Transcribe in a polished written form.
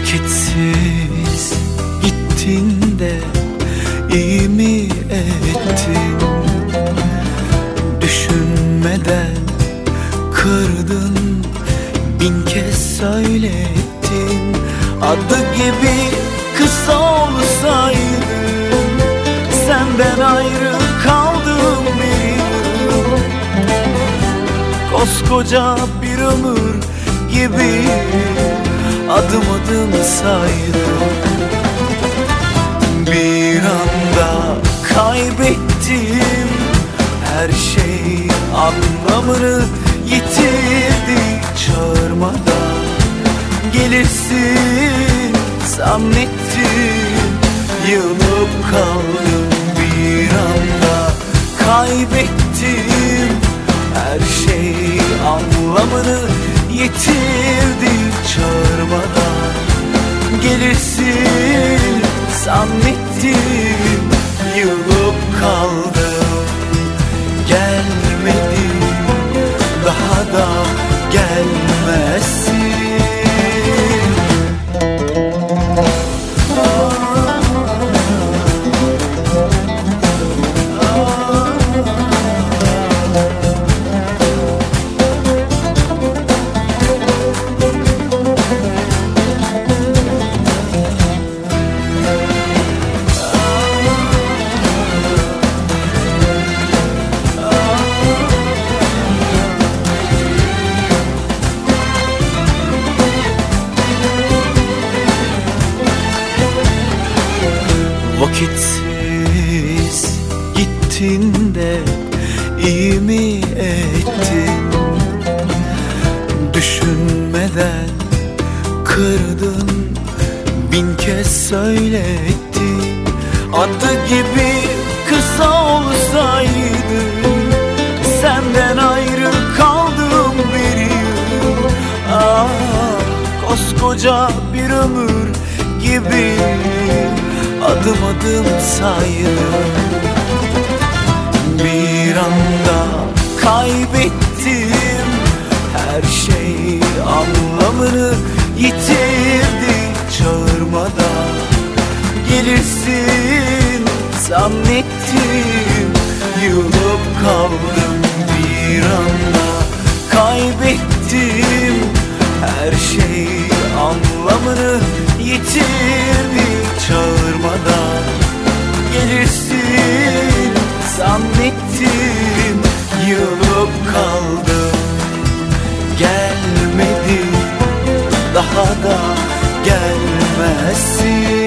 Vakitsiz gittin de iyi mi ettin? Düşünmeden kırdın, bin kez söylettin. Adı gibi kız olsaydın, senden ayrı kaldım bir yıl. Koskoca bir ömür gibi adım adım saydım. Bir anda kaybettim, her şey anlamını yitirdi. Çağırmadan gelirsin zannettim, yılıp kaldım. Bir anda kaybettim, her şey anlamını yitirdi. Çağırmadan gelirsin zannettim, yılıp kaldım. Gelmedin, daha da gelmezsin. Vakitsiz gittin de iyi mi ettin? Düşünmeden kırdın, bin kez söylettin. Adı gibi kız olsaydın, senden ayrı kaldım bir yıl. Ah, koskoca bir ömür gibi adım adım saydım. Bir anda kaybettim, her şey anlamını yitirdi. Çağırmadan gelirsin zannettim, yılıp kaldım. Bir anda kaybettim, her şey anlamını yitirdi. Çağırmadan gelirsin zannettim, yılıp kaldım. Gelmedin, daha da gelmezsin.